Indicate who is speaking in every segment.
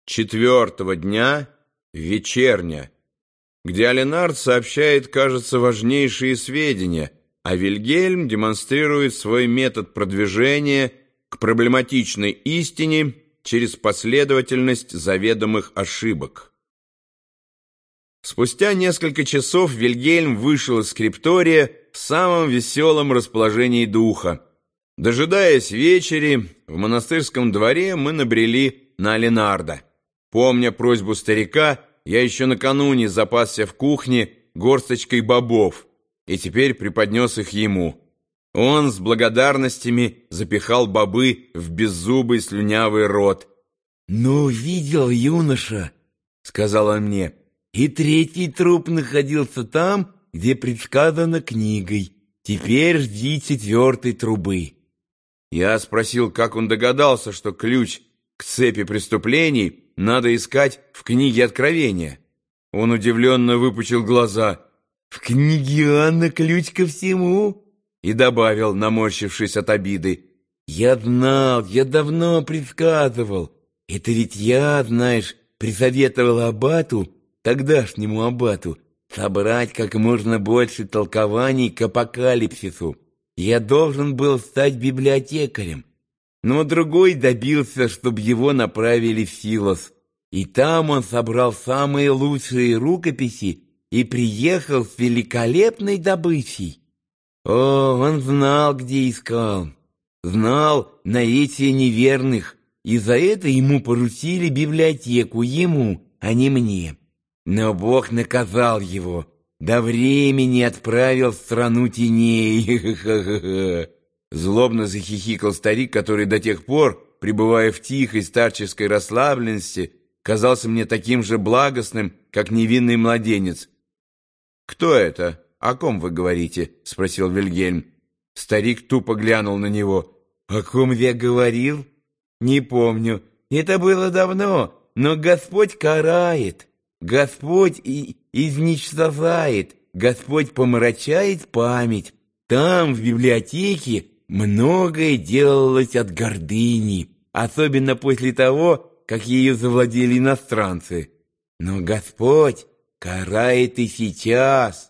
Speaker 1: четвертого дня, вечерня, где Аленард сообщает, кажется, важнейшие сведения, а Вильгельм демонстрирует свой метод продвижения к проблематичной истине через последовательность заведомых ошибок. Спустя несколько часов Вильгельм вышел из скриптория в самом веселом расположении духа. Дожидаясь вечери, в монастырском дворе мы набрели на Аленарда. Помня просьбу старика, я еще накануне запасся в кухне горсточкой бобов и теперь преподнес их ему. Он с благодарностями запихал бобы в беззубый слюнявый рот.
Speaker 2: «Ну, видел, юноша», — сказал он мне, — «и третий труп находился там, где предсказано книгой. Теперь жди четвертой трубы».
Speaker 1: Я спросил, как он догадался, что ключ к цепи преступлений надо искать в книге Откровения. Он удивленно выпучил глаза.
Speaker 2: «В книге Иоанна ключ ко всему?»
Speaker 1: И добавил, наморщившись от обиды:
Speaker 2: «Я знал, я давно предсказывал. Это ведь я, знаешь, присоветовал аббату, тогдашнему аббату, собрать как можно больше толкований к апокалипсису. Я должен был стать библиотекарем, но другой добился, чтобы его направили в Силос. И там он собрал самые лучшие рукописи и приехал с великолепной добычей. О, он знал, где искал, знал наитие неверных, и за это ему поручили библиотеку, ему, а не мне. Но Бог наказал его, до времени отправил в страну теней.
Speaker 1: Злобно захихикал старик, который до тех пор, пребывая в тихой старческой расслабленности, казался мне таким же благостным, как невинный младенец. «Кто это? О ком вы говорите?» — спросил Вильгельм. Старик тупо глянул на него.
Speaker 2: «О ком я говорил? Не помню. Это было давно, но Господь карает, Господь изничтожает, Господь помрачает память. Там, в библиотеке, многое делалось от гордыни, особенно после того, как ее завладели иностранцы. Но Господь карает и сейчас».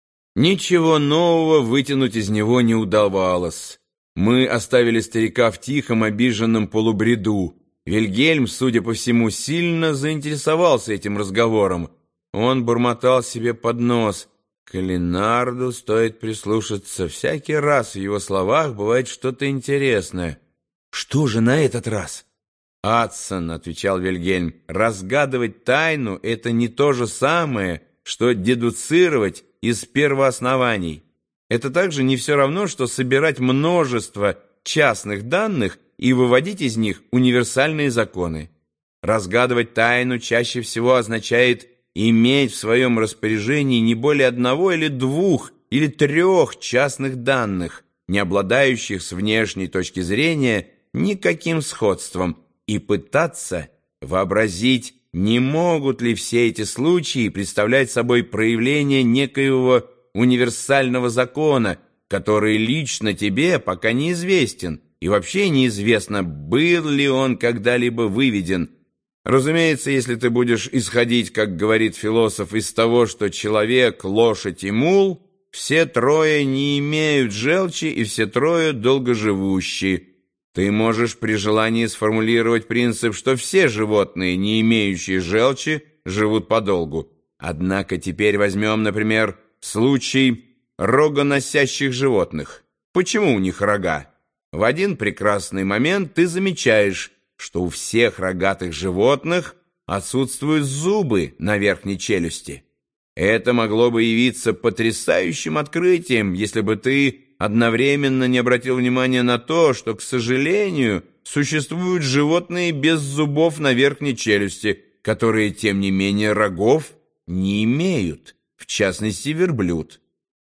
Speaker 1: Ничего нового вытянуть из него не удавалось. Мы оставили старика в тихом, обиженном полубреду. Вильгельм, судя по всему, сильно заинтересовался этим разговором. Он бормотал себе под нос: «К Аленарду стоит прислушаться. Всякий раз в его словах бывает что-то интересное».
Speaker 2: «Что же на этот раз?»
Speaker 1: «Адсон», — отвечал Вильгельм, — «разгадывать тайну — это не то же самое, что дедуцировать из первооснований. Это также не все равно, что собирать множество частных данных и выводить из них универсальные законы. Разгадывать тайну чаще всего означает иметь в своем распоряжении не более одного или двух или трех частных данных, не обладающих с внешней точки зрения никаким сходством, и пытаться вообразить, не могут ли все эти случаи представлять собой проявление некоего универсального закона, который лично тебе пока неизвестен, и вообще неизвестно, был ли он когда-либо выведен. Разумеется, если ты будешь исходить, как говорит философ, из того, что человек, лошадь и мул, все трое не имеют желчи и все трое долгоживущие. Ты можешь при желании сформулировать принцип, что все животные, не имеющие желчи, живут подолгу. Однако теперь возьмем, например, случай рогоносящих животных. Почему у них рога? В один прекрасный момент ты замечаешь, что у всех рогатых животных отсутствуют зубы на верхней челюсти. Это могло бы явиться потрясающим открытием, если бы ты одновременно не обратил внимания на то, что, к сожалению, существуют животные без зубов на верхней челюсти, которые, тем не менее, рогов не имеют, в частности, верблюд.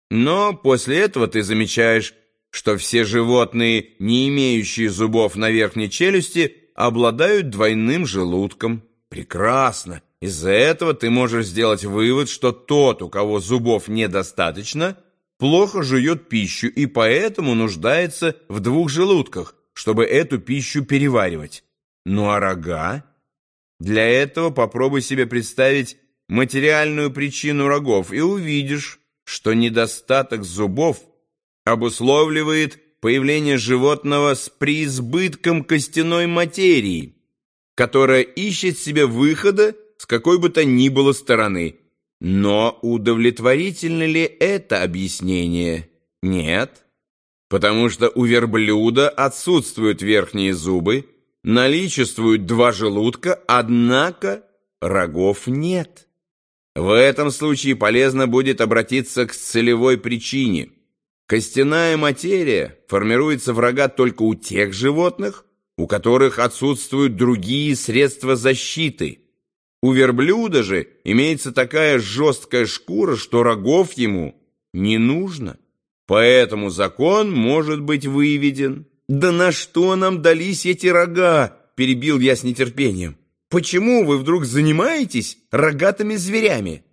Speaker 1: Но после этого ты замечаешь, что все животные, не имеющие зубов на верхней челюсти, обладают двойным желудком. Прекрасно! Из-за этого ты можешь сделать вывод, что тот, у кого зубов недостаточно, плохо жует пищу и поэтому нуждается в двух желудках, чтобы эту пищу переваривать. Ну а рога? Для этого попробуй себе представить материальную причину рогов и увидишь, что недостаток зубов обусловливает появление животного с преизбытком костяной материи, которая ищет себе выхода с какой бы то ни было стороны. Но удовлетворительно ли это объяснение? Нет, потому что у верблюда отсутствуют верхние зубы, наличествуют два желудка, однако рогов нет. В этом случае полезно будет обратиться к целевой причине. Костяная материя формируется в рога только у тех животных, у которых отсутствуют другие средства защиты. У верблюда же имеется такая жесткая шкура, что рогов ему не нужно. Поэтому закон может быть выведен. «Да на что нам дались эти рога?» – перебил я с нетерпением. «Почему вы вдруг занимаетесь рогатыми зверями?»